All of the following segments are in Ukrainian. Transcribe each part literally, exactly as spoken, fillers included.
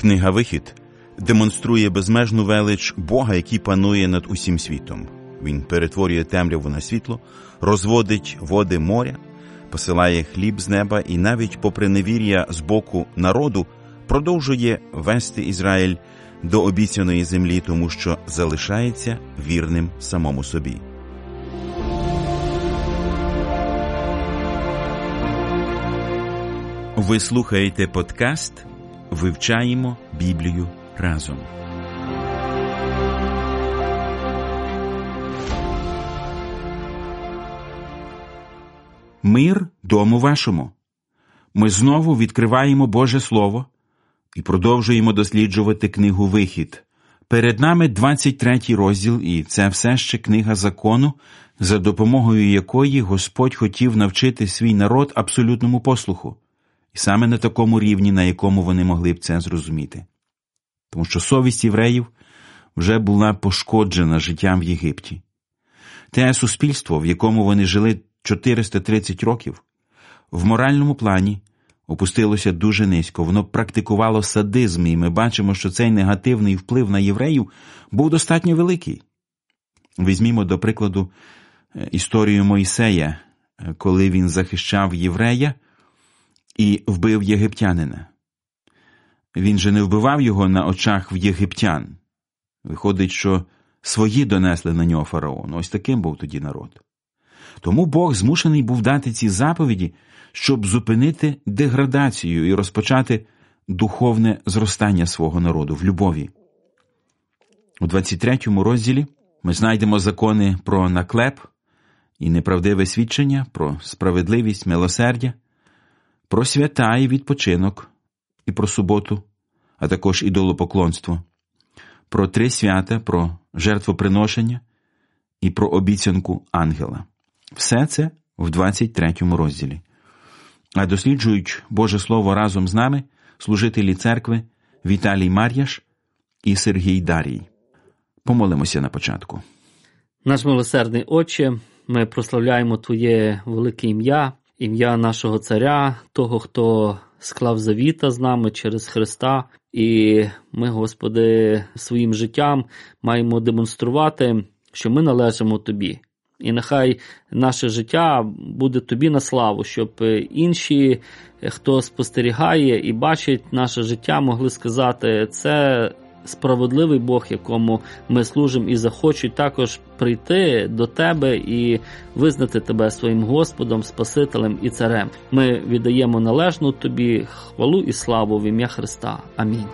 Книга «Вихід» демонструє безмежну велич Бога, який панує над усім світом. Він перетворює темряву на світло, розводить води моря, посилає хліб з неба і навіть попри невір'я з боку народу продовжує вести Ізраїль до обіцяної землі, тому що залишається вірним самому собі. Ви слухаєте подкаст «Вивчаємо Біблію разом». Мир дому вашому. Ми знову відкриваємо Боже Слово і продовжуємо досліджувати книгу «Вихід». Перед нами двадцять третій розділ, і це все ще книга закону, за допомогою якої Господь хотів навчити свій народ абсолютному послуху. І саме на такому рівні, на якому вони могли б це зрозуміти. Тому що совість євреїв вже була пошкоджена життям в Єгипті. Те суспільство, в якому вони жили чотириста тридцять років, в моральному плані опустилося дуже низько. Воно практикувало садизм, і ми бачимо, що цей негативний вплив на євреїв був достатньо великий. Візьмімо, до прикладу, історію Мойсея, коли він захищав єврея і вбив єгиптянина. Він же не вбивав його на очах в єгиптян. Виходить, що свої донесли на нього фараон. Ось таким був тоді народ. Тому Бог змушений був дати ці заповіді, щоб зупинити деградацію і розпочати духовне зростання свого народу в любові. У двадцять третьому розділі ми знайдемо закони про наклеп і неправдиве свідчення, про справедливість, милосердя, про свята і відпочинок, і про суботу, а також ідолопоклонство, про три свята, про жертвоприношення і про обіцянку ангела. Все це в двадцять третьому розділі. А досліджують Боже Слово разом з нами служителі церкви Віталій Мар'яш і Сергій Дарій. Помолимося на початку. Наш милосердний Отче, ми прославляємо Твоє велике ім'я, ім'я нашого Царя, того, хто склав завіта з нами через Христа. І ми, Господи, своїм життям маємо демонструвати, що ми належимо Тобі. І нехай наше життя буде Тобі на славу, щоб інші, хто спостерігає і бачить наше життя, могли сказати, це справедливий Бог, якому ми служимо, і захочуть також прийти до Тебе і визнати Тебе своїм Господом, Спасителем і Царем. Ми віддаємо належну Тобі хвалу і славу в ім'я Христа. Амінь.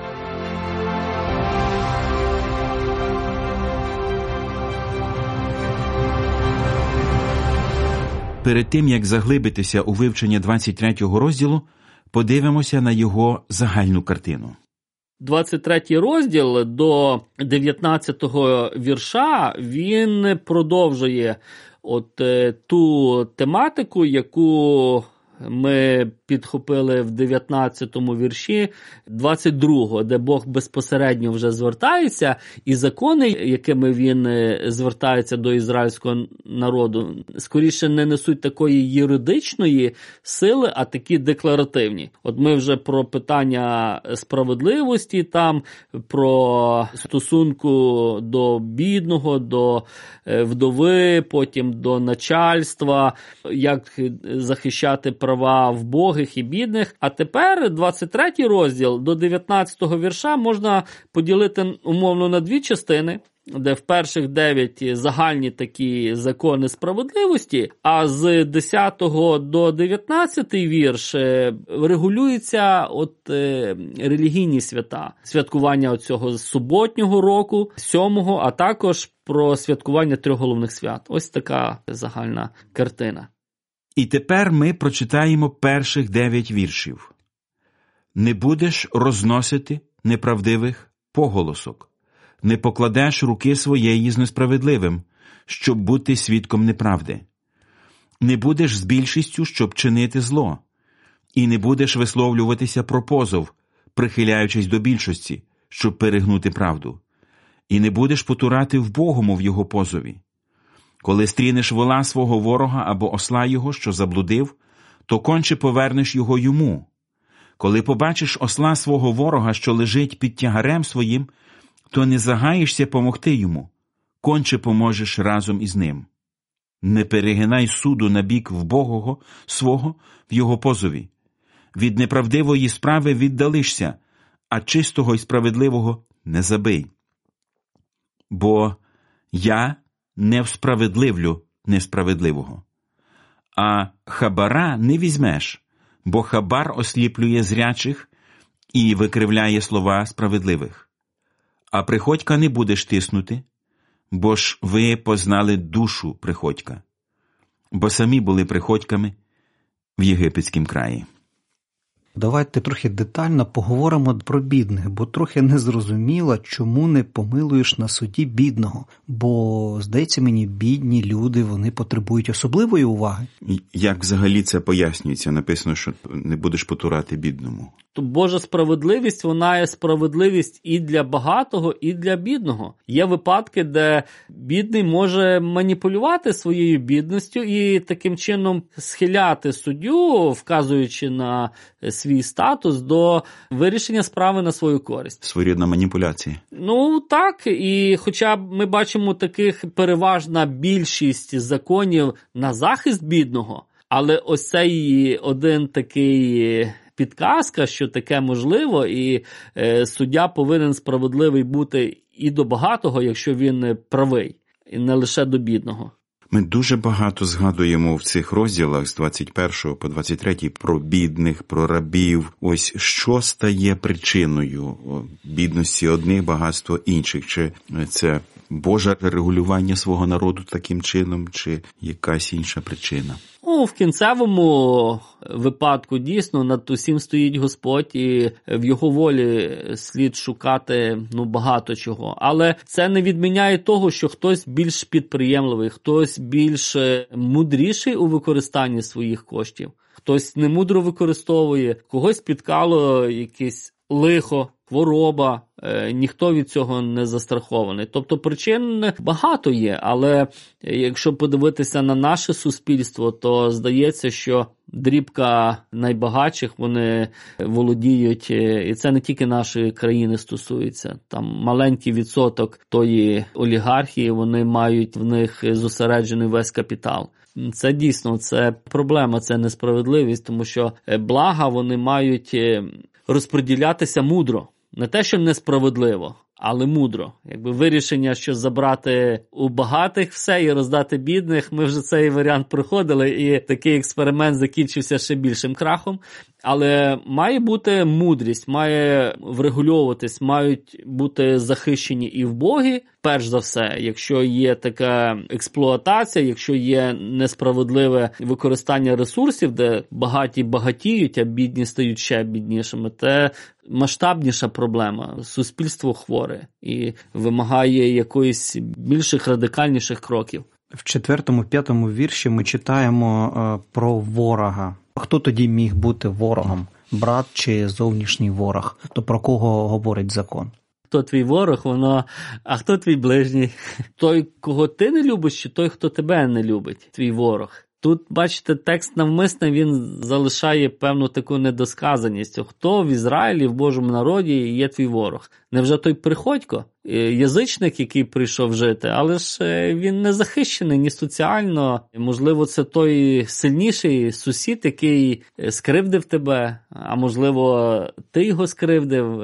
Перед тим, як заглибитися у вивчення двадцять третього розділу, подивимося на його загальну картину. двадцять третій розділ до дев'ятнадцятого вірша, він продовжує от е, ту тематику, яку ми підхопили в дев'ятнадцятому вірші двадцять другого, де Бог безпосередньо вже звертається, і закони, якими він звертається до ізраїльського народу, скоріше не несуть такої юридичної сили, а такі декларативні. От ми вже про питання справедливості, там про стосунку до бідного, до вдови, потім до начальства, як захищати права вбогих і бідних. А тепер двадцять третій розділ до дев'ятнадцятого вірша можна поділити умовно на дві частини, де в перших дев'ять загальні такі закони справедливості, а з десятого до дев'ятнадцятого вірш регулюються от е, релігійні свята. Святкування оцього суботнього року, сьомого, а також про святкування трьох головних свят. Ось така загальна картина. І тепер ми прочитаємо перших дев'ять віршів. «Не будеш розносити неправдивих поголосок, не покладеш руки своєї з несправедливим, щоб бути свідком неправди. Не будеш з більшістю, щоб чинити зло, і не будеш висловлюватися про позов, прихиляючись до більшості, щоб перегнути правду. І не будеш потурати вбогому в його позові. Коли стрінеш вола свого ворога або осла його, що заблудив, то конче повернеш його йому. Коли побачиш осла свого ворога, що лежить під тягарем своїм, то не загаєшся помогти йому, конче поможеш разом із ним. Не перегинай суду на бік вбогого свого в його позові. Від неправдивої справи віддалишся, а чистого й справедливого не забий. Бо я не всправедливлю несправедливого. А хабара не візьмеш, бо хабар осліплює зрячих і викривляє слова справедливих. А приходька не будеш тиснути, бо ж ви познали душу приходька, бо самі були приходьками в єгипетськім краї. Давайте трохи детально поговоримо про бідних, бо трохи не зрозуміло, чому не помилуєш на суді бідного. Бо, здається мені, бідні люди, вони потребують особливої уваги. Як взагалі це пояснюється? Написано, що не будеш потурати бідному. Божа справедливість, вона є справедливість і для багатого, і для бідного. Є випадки, де бідний може маніпулювати своєю бідністю і таким чином схиляти суддю, вказуючи на свій статус, до вирішення справи на свою користь. Своєрідна маніпуляція. Ну, так. І хоча ми бачимо таких переважна більшість законів на захист бідного, але ось цей один такий підказка, що таке можливо, і е, суддя повинен справедливий бути і до багатого, якщо він правий, і не лише до бідного. Ми дуже багато згадуємо в цих розділах з двадцять першого по двадцять третій про бідних, про рабів. Ось що стає причиною бідності одних, багатства інших? Чи це Боже регулювання свого народу таким чином, чи якась інша причина? Ну, в кінцевому випадку дійсно над усім стоїть Господь, і в його волі слід шукати ну, багато чого. Але це не відміняє того, що хтось більш підприємливий, хтось більш мудріший у використанні своїх коштів, хтось немудро використовує, когось спіткало якесь лихо, хвороба, е, ніхто від цього не застрахований. Тобто причин багато є, але якщо подивитися на наше суспільство, то здається, що дрібка найбагатших, вони володіють, і це не тільки нашої країни стосується, там маленький відсоток тої олігархії, вони мають в них зосереджений весь капітал. Це дійсно, це проблема, це несправедливість, тому що блага вони мають розподілятися мудро. Не те, що несправедливо, але мудро. Якби вирішення, що забрати у багатих все і роздати бідних, ми вже цей варіант проходили, і такий експеримент закінчився ще більшим крахом. Але має бути мудрість, має врегульовуватись, мають бути захищені і вбогі, перш за все, якщо є така експлуатація, якщо є несправедливе використання ресурсів, де багаті багатіють, а бідні стають ще біднішими, це масштабніша проблема. Суспільство хворе і вимагає якоїсь більших радикальніших кроків. В четвертому-п'ятому вірші ми читаємо е, про ворога. Хто тоді міг бути ворогом? Брат чи зовнішній ворог? То про кого говорить закон? Хто твій ворог, воно, а хто твій ближній? Той, кого ти не любиш, чи той, хто тебе не любить, твій ворог? Тут, бачите, текст навмисне, він залишає певну таку недосказаність. Хто в Ізраїлі, в Божому народі є твій ворог? Невже той приходько, язичник, який прийшов жити, але ж він не захищений ні соціально. Можливо, це той сильніший сусід, який скривдив тебе, а можливо, ти його скривдив.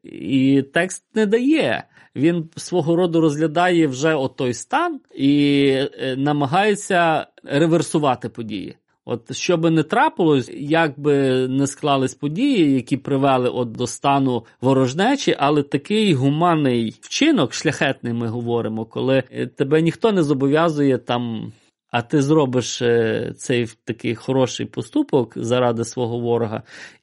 І текст не дає. Він свого роду розглядає вже отой стан і намагається реверсувати події. От що би не трапилось, як би не склались події, які привели от до стану ворожнечі, але такий гуманний вчинок, шляхетний ми говоримо, коли тебе ніхто не зобов'язує там, а ти зробиш цей такий хороший поступок заради свого ворога,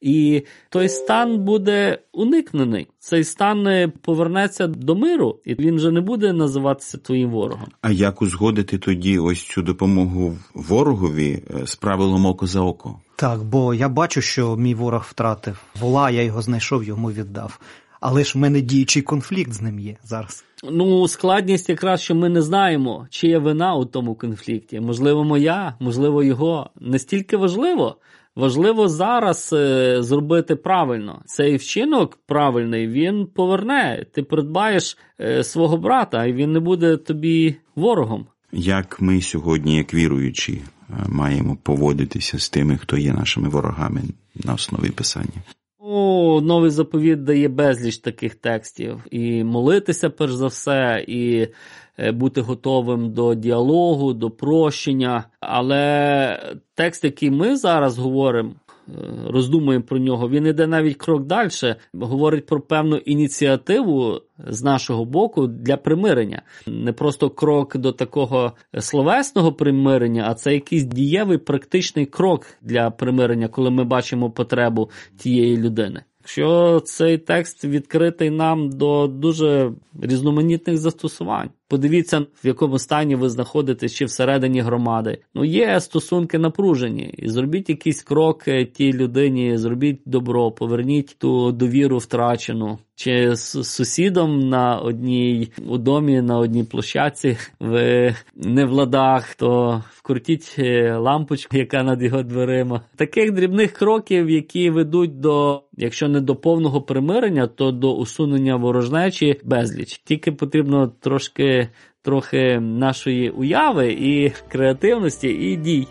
і той стан буде уникнений. Цей стан повернеться до миру, і він вже не буде називатися твоїм ворогом. А як узгодити тоді ось цю допомогу ворогові з правилом око за око? Так, бо я бачу, що мій ворог втратив вола, я його знайшов, йому віддав. Але ж в мене діючий конфлікт з ним є зараз. Ну, складність якраз, що ми не знаємо, чия вина у тому конфлікті. Можливо, моя, можливо, його. Не стільки важливо, Важливо зараз е, зробити правильно. Цей вчинок правильний, він поверне. Ти придбаєш е, свого брата, і він не буде тобі ворогом. Як ми сьогодні, як віруючі, маємо поводитися з тими, хто є нашими ворогами на основі Писання? О, Новий заповіт дає безліч таких текстів. І молитися, перш за все, і бути готовим до діалогу, до прощення. Але текст, який ми зараз говоримо, роздумуємо про нього, він іде навіть крок далі, говорить про певну ініціативу з нашого боку для примирення. Не просто крок до такого словесного примирення, а це якийсь дієвий практичний крок для примирення, коли ми бачимо потребу тієї людини. Якщо цей текст відкритий нам до дуже різноманітних застосувань. Подивіться, в якому стані ви знаходитесь, чи всередині громади. Ну, є стосунки напружені. І зробіть якийсь крок тій людині, зробіть добро, поверніть ту довіру втрачену. Чи з сусідом на одній, у домі, на одній площадці ви не в ладах, то вкрутіть лампочку, яка над його дверима. Таких дрібних кроків, які ведуть до, якщо не до повного примирення, то до усунення ворожнечі безліч. Тільки потрібно трошки, трохи нашої уяви і креативності, і дій.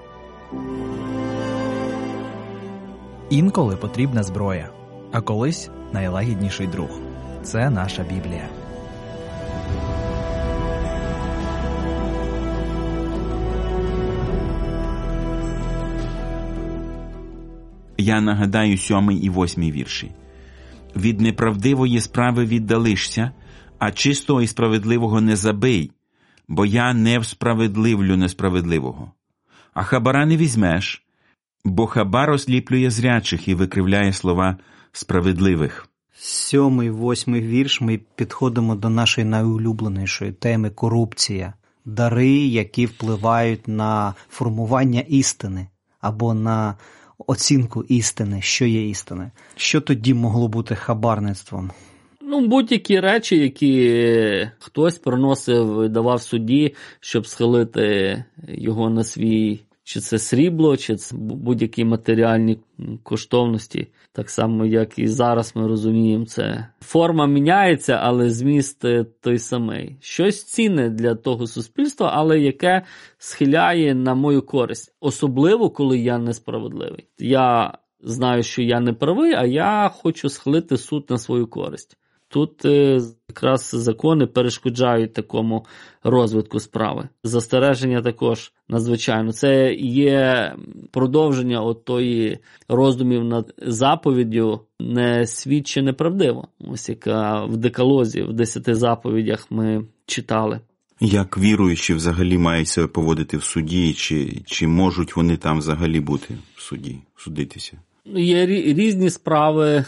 Інколи потрібна зброя, а колись найлагідніший друг. Це наша Біблія. Я нагадаю сьомий і восьмий вірші. «Від неправдивої справи віддалишся, а чистого і справедливого не забий, бо я не всправедливлю несправедливого. А хабара не візьмеш, бо хабар осліплює зрячих і викривляє слова справедливих». Сьомий, восьмий вірш ми підходимо до нашої найулюбленішої теми – корупція. Дари, які впливають на формування істини або на оцінку істини, що є істина. Що тоді могло бути хабарництвом? Ну, будь-які речі, які хтось приносив, давав судді, щоб схилити його на свій, чи це срібло, чи це будь-які матеріальні коштовності. Так само, як і зараз ми розуміємо це. Форма міняється, але зміст той самий. Щось цінне для того суспільства, але яке схиляє на мою користь. Особливо, коли я несправедливий. Я знаю, що я не правий, а я хочу схилити суд на свою користь. Тут е, якраз закони перешкоджають такому розвитку справи. Застереження також надзвичайно. Це є продовження от тої роздумів над заповіддю «не свідчи чи неправдиво», ось яка в Декалозі, в десяти заповідях ми читали. Як віруючі взагалі мають себе поводити в суді, чи, чи можуть вони там взагалі бути в суді, судитися? Є різні справи,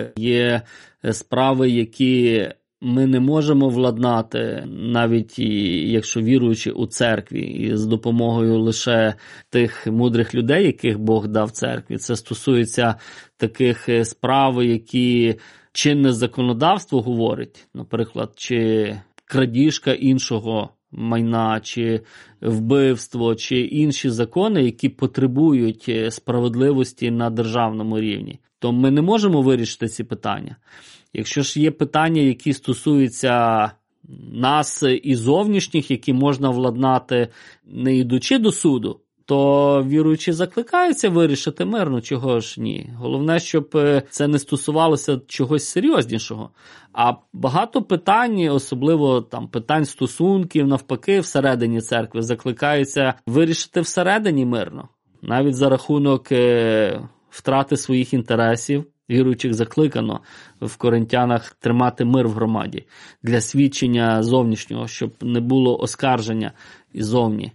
є справи, які ми не можемо владнати, навіть якщо віруючи у церкві, і з допомогою лише тих мудрих людей, яких Бог дав церкві. Це стосується таких справ, які чинне законодавство говорить, наприклад, чи крадіжка іншого майна, чи вбивство, чи інші закони, які потребують справедливості на державному рівні. То ми не можемо вирішити ці питання. Якщо ж є питання, які стосуються нас і зовнішніх, які можна владнати, не йдучи до суду, то віруючі закликаються вирішити мирно, чого ж ні. Головне, щоб це не стосувалося чогось серйознішого. А багато питань, особливо там питань стосунків, навпаки, всередині церкви, закликаються вирішити всередині мирно. Навіть за рахунок е, втрати своїх інтересів, віруючих закликано в Коринтянах тримати мир в громаді для свідчення зовнішнього, щоб не було оскарження іззовні.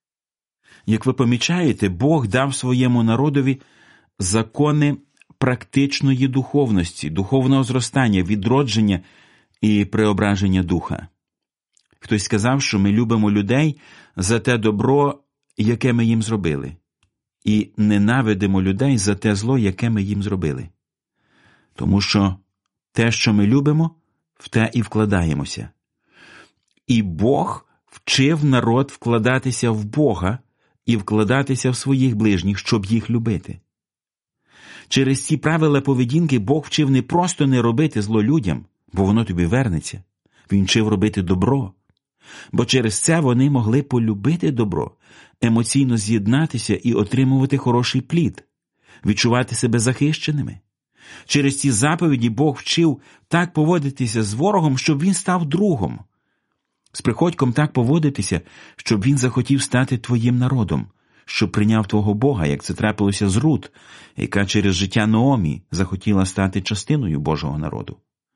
Як ви помічаєте, Бог дав своєму народові закони практичної духовності, духовного зростання, відродження і преображення духа. Хтось сказав, що ми любимо людей за те добро, яке ми їм зробили, і ненавидимо людей за те зло, яке ми їм зробили. Тому що те, що ми любимо, в те і вкладаємося. І Бог вчив народ вкладатися в Бога і вкладатися в своїх ближніх, щоб їх любити. Через ці правила поведінки Бог вчив не просто не робити зло людям, бо воно тобі вернеться. Він вчив робити добро. Бо через це вони могли полюбити добро, емоційно з'єднатися і отримувати хороший плід, відчувати себе захищеними. Через ці заповіді Бог вчив так поводитися з ворогом, щоб він став другом. З приходьком так поводитися, щоб він захотів стати твоїм народом, щоб прийняв твого Бога, як це трапилося з Рут, яка через життя Наомі захотіла стати частиною Божого народу.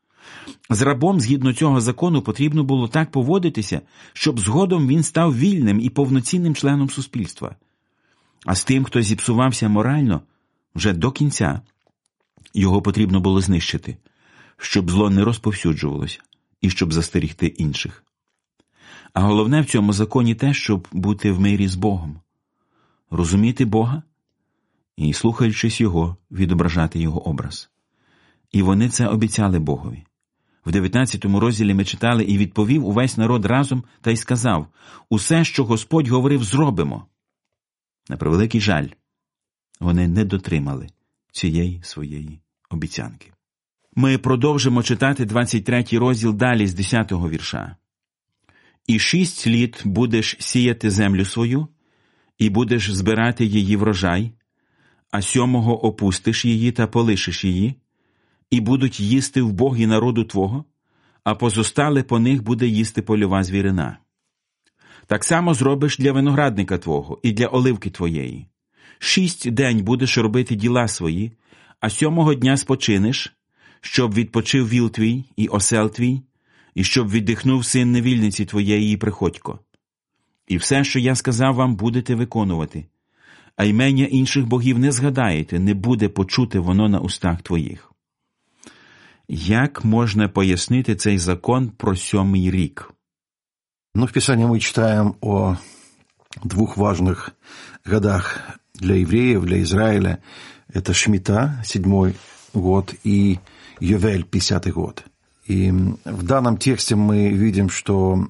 З рабом, згідно цього закону, потрібно було так поводитися, щоб згодом він став вільним і повноцінним членом суспільства. А з тим, хто зіпсувався морально, вже до кінця, його потрібно було знищити, щоб зло не розповсюджувалося і щоб застерігти інших. А головне в цьому законі те, щоб бути в мирі з Богом, розуміти Бога і, слухаючись Його, відображати Його образ. І вони це обіцяли Богові. В дев'ятнадцятому розділі ми читали: «І відповів увесь народ разом та й сказав: усе, що Господь говорив, зробимо». На превеликий жаль, вони не дотримали цієї своєї обіцянки. Ми продовжимо читати двадцять третій розділ далі з десятого вірша. «І шість літ будеш сіяти землю свою, і будеш збирати її врожай, а сьомого опустиш її та полишиш її, і будуть їсти вбогі народу твого, а позостале по них буде їсти польова звірина. Так само зробиш для виноградника твого і для оливки твоєї. Шість день будеш робити діла свої, а сьомого дня спочинеш, щоб відпочив віл твій і осел твій, і щоб віддихнув син невільниці твоєї і приходько. І все, що я сказав вам, будете виконувати, а імення інших богів не згадаєте, не буде почути воно на устах твоїх». Як можна пояснити цей закон про сьомий рік? Ну, в Писании мы читаем о двух важных годах для евреев, для Израиля. Это Шмита, седьмой год, и Йовель, пятидесятый год. И в данном тексте мы видим, что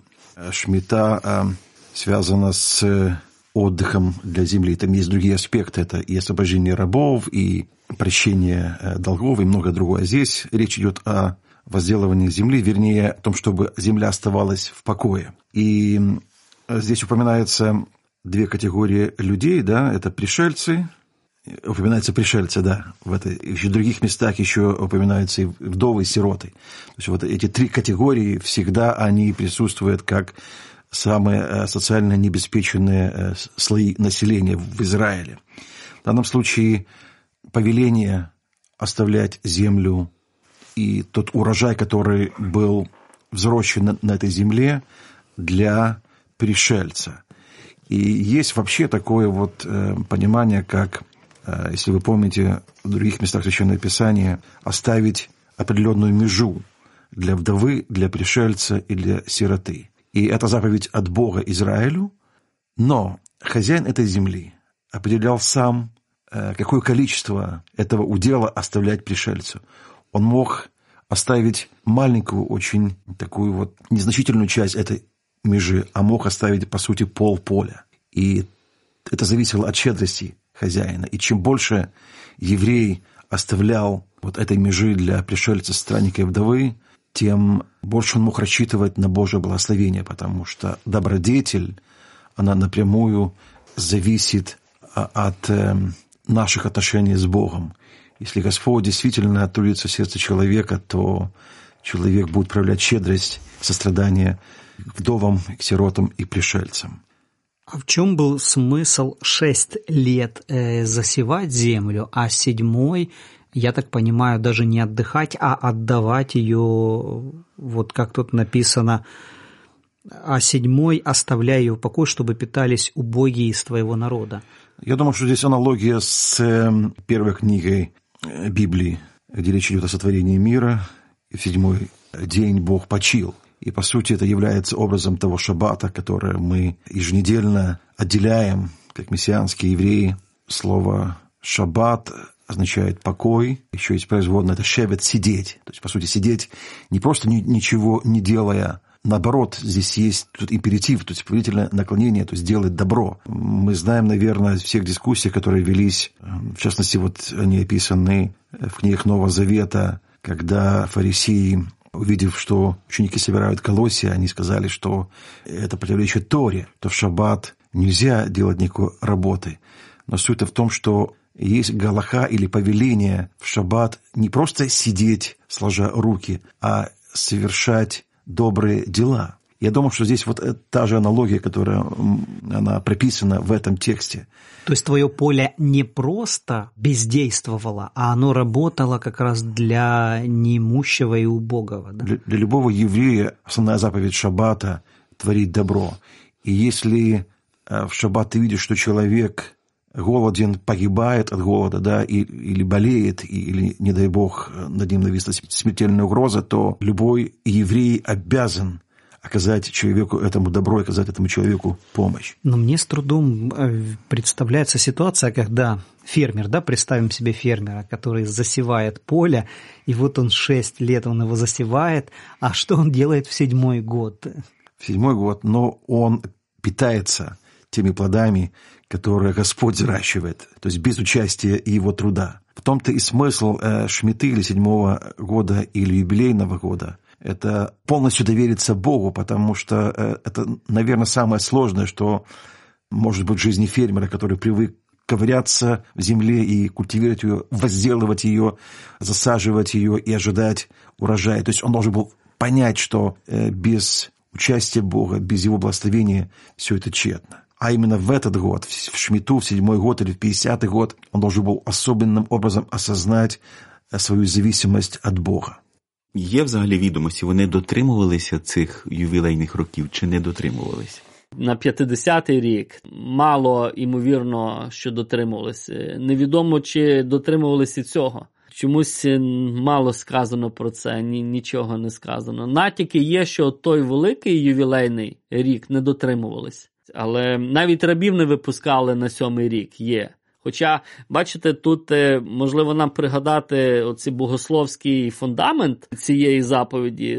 Шмита связана с отдыхом для земли. Там есть другие аспекты. Это и освобождение рабов, и прощение долгов, и многое другое. Здесь речь идет о возделывании земли, вернее, о том, чтобы земля оставалась в покое. И здесь упоминаются две категории людей, да, это пришельцы, упоминаются пришельцы, да, в этой, еще в других местах еще упоминаются и вдовы, и сироты. То есть вот эти три категории всегда они присутствуют как самые социально необеспеченные слои населения в Израиле. В данном случае повеление оставлять землю и тот урожай, который был взращен на, на этой земле, для пришельца. И есть вообще такое вот э, понимание, как, э, если вы помните, в других местах Священного Писания, оставить определенную межу для вдовы, для пришельца и для сироты. И это заповедь от Бога Израилю, но хозяин этой земли определял сам, э, какое количество этого удела оставлять пришельцу. Он мог оставить маленькую, очень такую вот незначительную часть этой межи, а мог оставить, по сути, пол поля. И это зависело от щедрости хозяина. И чем больше еврей оставлял вот этой межи для пришельца, странника и вдовы, тем больше он мог рассчитывать на Божье благословение, потому что добродетель, она напрямую зависит от наших отношений с Богом. Если Господь действительно трудится в сердце человека, то человек будет проявлять щедрость, сострадание к вдовам, к сиротам и пришельцам. А в чем был смысл шесть лет э, засевать землю, а седьмой, я так понимаю, даже не отдыхать, а отдавать ее, вот как тут написано, а седьмой оставляй ее в покое, чтобы питались убогие из твоего народа? Я думаю, что здесь аналогия с первой книгой Библии, где речь идет о сотворении мира, и в седьмой день Бог почил. И, по сути, это является образом того шаббата, который мы еженедельно отделяем, как мессианские евреи. Слово «шаббат» означает «покой». Еще есть производное, это «шевет» – «сидеть». То есть, по сути, сидеть не просто ничего не делая, наоборот, здесь есть тут императив, то есть повелительное наклонение, то есть делать добро. Мы знаем, наверное, из всех дискуссий, которые велись, в частности, вот они описаны в книгах Нового Завета, когда фарисеи, увидев, что ученики собирают колосья, они сказали, что это противоречит Торе, то в шаббат нельзя делать никакой работы. Но суть в том, что есть галаха или повеление в шаббат не просто сидеть, сложа руки, а совершать добрые дела. Я думаю, что здесь вот та же аналогия, которая она прописана в этом тексте. То есть твое поле не просто бездействовало, а оно работало как раз для неимущего и убогого. Да? Для, для любого еврея основная заповедь шаббата – творить добро. И если в шаббат ты видишь, что человек голоден, погибает от голода, да, и, или болеет, или, не дай бог, над ним нависла смертельная угроза, то любой еврей обязан оказать человеку этому добро, оказать этому человеку помощь. Но мне с трудом представляется ситуация, когда фермер, да, представим себе фермера, который засевает поле, и вот он шесть лет он его засевает, а что он делает в седьмой год? В седьмой год, но он питается теми плодами, которые Господь взращивает, то есть без участия его труда. В том-то и смысл э, шмиты или седьмого года или юбилейного года. Это полностью довериться Богу, потому что э, это, наверное, самое сложное, что может быть в жизни фермера, который привык ковыряться в земле и культивировать ее, возделывать ее, засаживать ее и ожидать урожая. То есть он должен был понять, что э, без участия Бога, без его благословения все это тщетно. А именно в этот год, в шмиту, в седьмой год или в пятидесятый год, он должен был особенным образом осознать свою зависимость від Бога. Є взагалі відомості, вони дотримувалися цих ювілейних років чи не дотримувалися? На п'ятдесятий рік мало, ймовірно, що дотримувалися. Невідомо, чи дотримувалися цього. Чомусь мало сказано про це, ні, нічого не сказано. Натяки є, що той великий ювілейний рік не дотримувалися. Але навіть рабів не випускали на сьомий рік, є. Хоча, бачите, тут можливо нам пригадати оцей богословський фундамент цієї заповіді.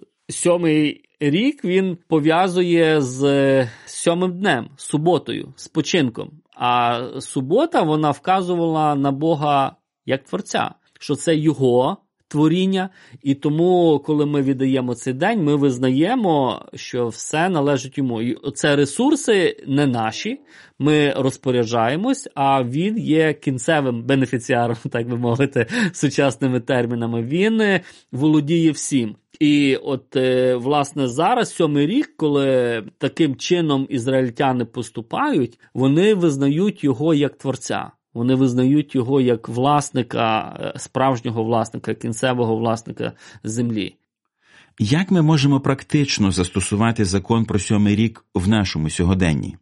Сьомий рік він пов'язує з сьомим днем, суботою, спочинком. А субота, вона вказувала на Бога як Творця, що це Його творіння, і тому, коли ми віддаємо цей день, ми визнаємо, що все належить йому. І це ресурси не наші, ми розпоряджаємось, а він є кінцевим бенефіціаром, так би мовити, сучасними термінами. Він володіє всім. І от, власне, зараз, сьомий рік, коли таким чином ізраїльтяни поступають, вони визнають його як Творця. Вони визнають його як власника, справжнього власника, кінцевого власника землі. Як ми можемо практично застосувати закон про сьомий рік в нашому сьогоденні?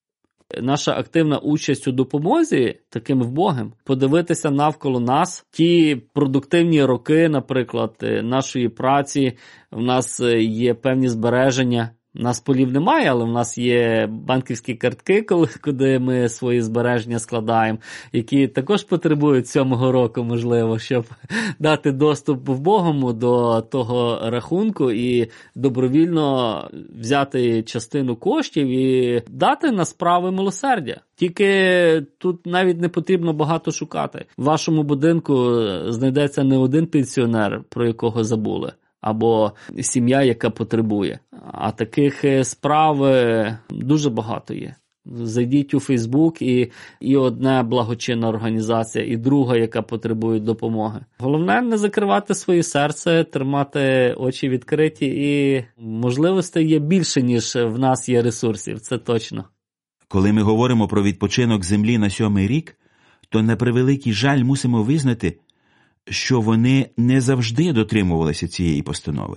Наша активна участь у допомозі таким вбогим, подивитися навколо нас, ті продуктивні роки, наприклад, нашої праці, в нас є певні збереження. У нас полів немає, але в нас є банківські картки, куди ми свої збереження складаємо, які також потребують сьомого року, можливо, щоб дати доступ вбогому до того рахунку і добровільно взяти частину коштів і дати на справи милосердя. Тільки тут навіть не потрібно багато шукати. В вашому будинку знайдеться не один пенсіонер, про якого забули, або сім'я, яка потребує. А таких справ дуже багато є. Зайдіть у Фейсбук, і, і одна благочинна організація, і друга, яка потребує допомоги. Головне не закривати своє серце, тримати очі відкриті, і можливостей є більше, ніж в нас є ресурсів, це точно. Коли ми говоримо про відпочинок землі на сьомий рік, то на превеликий жаль мусимо визнати, що вони не завжди дотримувалися цієї постанови.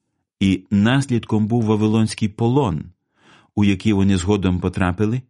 І наслідком був Вавилонський полон, у який вони згодом потрапили,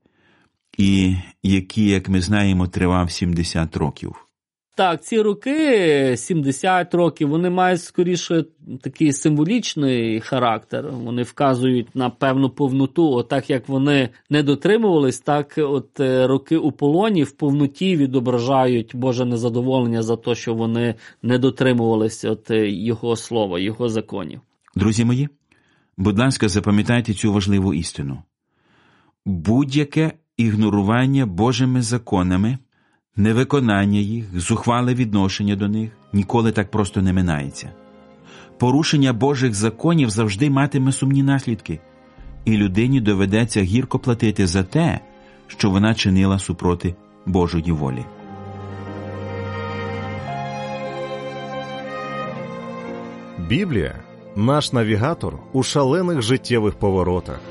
і який, як ми знаємо, тривав сімдесят років. Так, ці роки, сімдесят років, вони мають скоріше такий символічний характер. Вони вказують на певну повноту. Отак, як вони не дотримувались, так от роки у полоні в повноті відображають Боже незадоволення за те, що вони не дотримувались от його слова, його законів. Друзі мої, Будь ласка, запам'ятайте цю важливу істину. Будь-яке ігнорування Божими законами, невиконання їх, зухвале відношення до них ніколи так просто не минається. Порушення Божих законів завжди матиме сумні наслідки, і людині доведеться гірко платити за те, що вона чинила супроти Божої волі. Біблія – наш навігатор у шалених життєвих поворотах.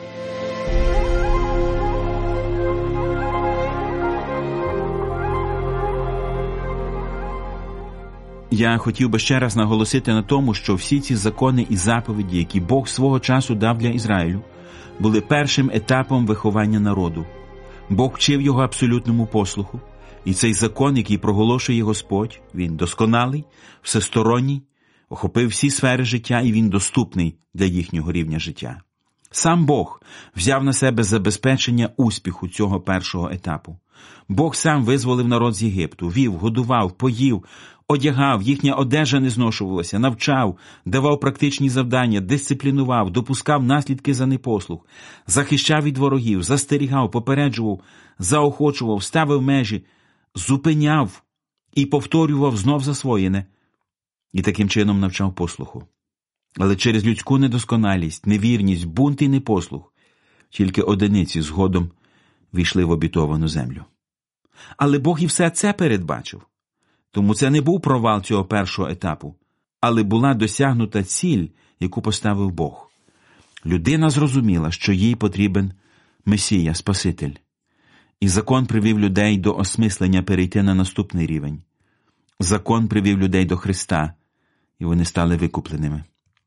Я хотів би ще раз наголосити на тому, що всі ці закони і заповіді, які Бог свого часу дав для Ізраїлю, були першим етапом виховання народу. Бог вчив його абсолютному послуху, і цей закон, який проголошує Господь, він досконалий, всесторонній, охопив всі сфери життя, і він доступний для їхнього рівня життя. Сам Бог взяв на себе забезпечення успіху цього першого етапу. Бог сам визволив народ з Єгипту, вів, годував, поїв, одягав, їхня одежа не зношувалася, навчав, давав практичні завдання, дисциплінував, допускав наслідки за непослух, захищав від ворогів, застерігав, попереджував, заохочував, ставив межі, зупиняв і повторював знов засвоєне, і таким чином навчав послуху. Але через людську недосконалість, невірність, бунт і непослух тільки одиниці згодом війшли в обітовану землю. Але Бог і все це передбачив. Тому це не був провал цього першого етапу, але була досягнута ціль, яку поставив Бог. Людина зрозуміла, що їй потрібен Месія, Спаситель. І закон привів людей до осмислення перейти на наступний рівень. Закон привів людей до Христа, і вони стали викупленими.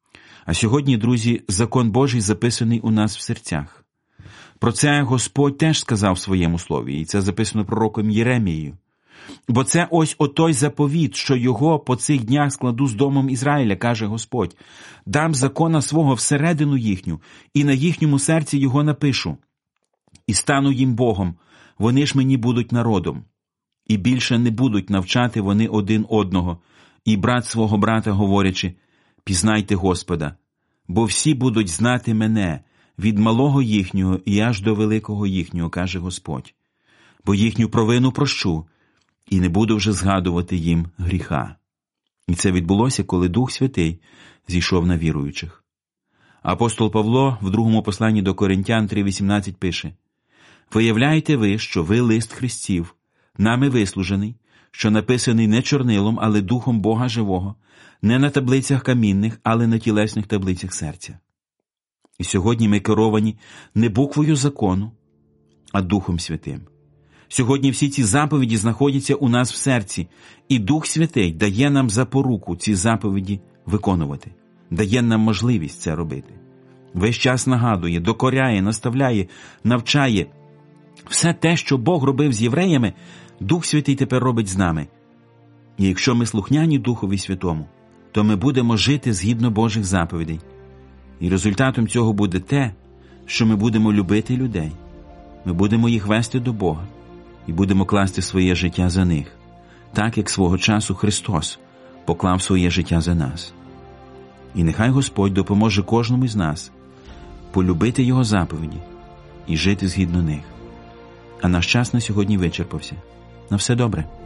А сьогодні, друзі, закон Божий записаний у нас в серцях. Про це Господь теж сказав в своєму слові, і це записано пророком Єремією. Бо це ось отой заповіт, що його по цих днях складу з домом Ізраїля, каже Господь. Дам закона свого всередину їхню, і на їхньому серці його напишу. І стану їм Богом, вони ж мені будуть народом. І більше не будуть навчати вони один одного, і брат свого брата говорячи, пізнайте Господа, бо всі будуть знати мене, від малого їхнього і аж до великого їхнього, каже Господь. Бо їхню провину прощу, і не буду вже згадувати їм гріха. І це відбулося, коли Дух Святий зійшов на віруючих. Апостол Павло в другому посланні до Коринтян три вісімнадцять пише: «Виявляєте ви, що ви лист Христів, нами вислужений, що написаний не чорнилом, але Духом Бога живого, не на таблицях камінних, але на тілесних таблицях серця». І сьогодні ми керовані не буквою закону, а Духом Святим. Сьогодні всі ці заповіді знаходяться у нас в серці, і Дух Святий дає нам запоруку ці заповіді виконувати, дає нам можливість це робити. Весь час нагадує, докоряє, наставляє, навчає. Все те, що Бог робив з євреями, Дух Святий тепер робить з нами. І якщо ми слухняні Духові Святому, то ми будемо жити згідно Божих заповідей. І результатом цього буде те, що ми будемо любити людей, ми будемо їх вести до Бога і будемо класти своє життя за них, так як свого часу Христос поклав своє життя за нас. І нехай Господь допоможе кожному з нас полюбити Його заповіді і жити згідно них. А наш час на сьогодні вичерпався. На все добре.